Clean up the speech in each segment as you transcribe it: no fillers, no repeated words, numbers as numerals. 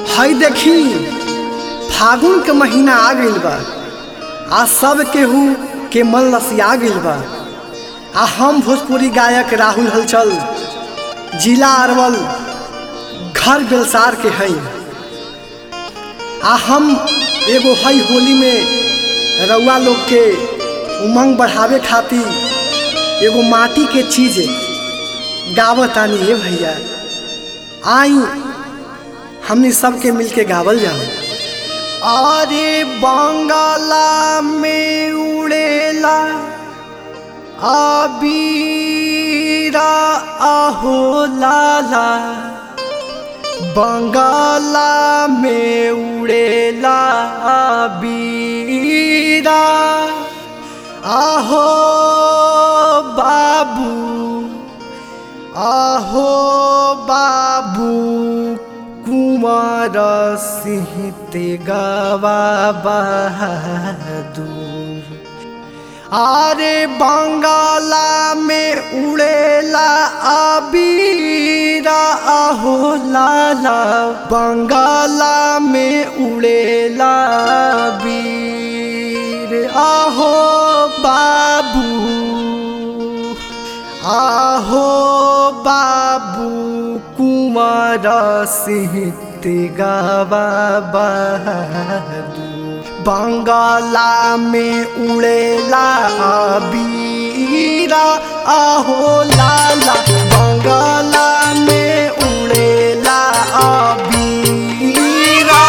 हई देखी फागुन के महीना आ गइल बा। आ सब केहू के मन लसिया गइल बा। आ हम भोजपुरी गायक राहुल हलचल जिला अरवल घर बेलसार के हई। आ हम एगो हई होली में रउआ लोग के उमंग बढ़ावे खातिर एगो माटी के चीज गावतानी है भैया। आई हमनी सबके मिलके गावल जाओ। अरे बंगाला में उड़ेला अबीरा आहो लाला, बंगाला में उड़ेला अबीरा आहो बाबू, आहो बाबू कुंवर सिंह तेगवा बहादुर। अरे बंगाला में उड़ेला अबीरा आहो लाला, बंगाला में उड़ेला अबीर आहो बाबू, आहो बाबू कुंवर सिंह तेगवा बहादुर। बंगाला में उड़ेला अबीरा आहो लाला, बंगाला में उड़ेला अबीरा।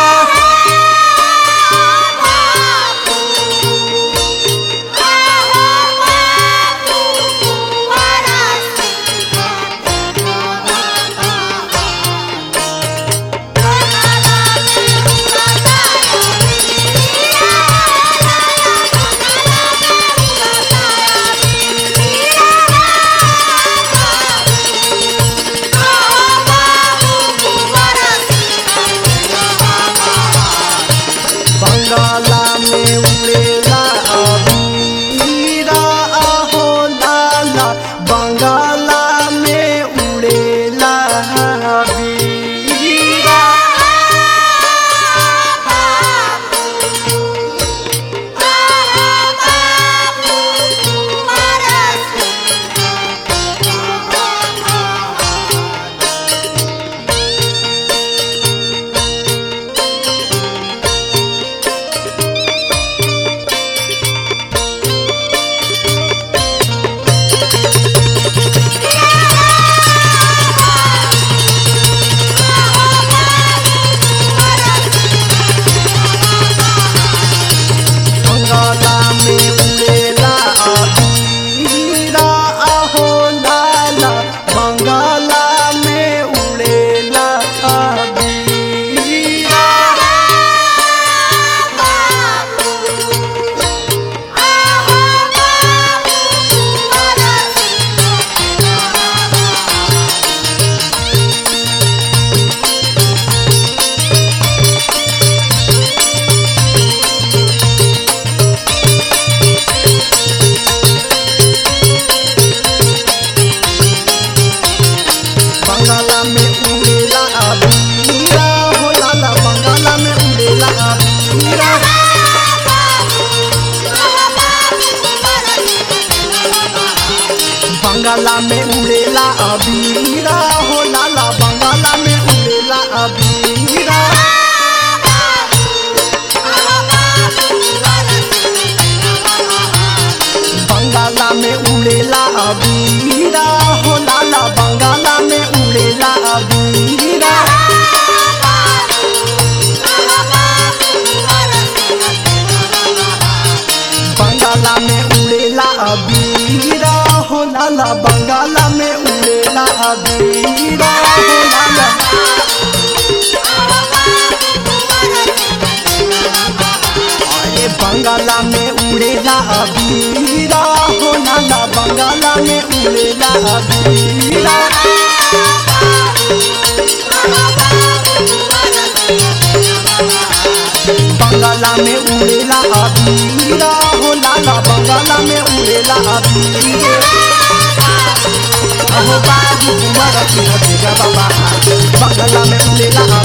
बंगाला में उड़ेला अबीरा आहो लाला, बंगाला में उड़ेला अबीरा। बंगाला में उड़ेला अबीरा हो लाला, बंगाला में उड़ेला अबीरा। बंगाला में उड़ेला अबीरा हो लाला, बंगाला में उड़ेला अबीरा। बंगाला में उड़ेला अबीरा हो लाला, बंगाला में उड़ेला अबीरा हो लाला। अरे बंगाला में उड़ेला अबीरा हो लाला, बंगाला में उड़ेला अबीरा। बंगाला में उड़ेला अबीरा हो लाला, बंगाला में उड़ेला अबीरा। अहो बाबू कुंवर सिंह तेगवा बहादुर, बंगाला में उड़ेला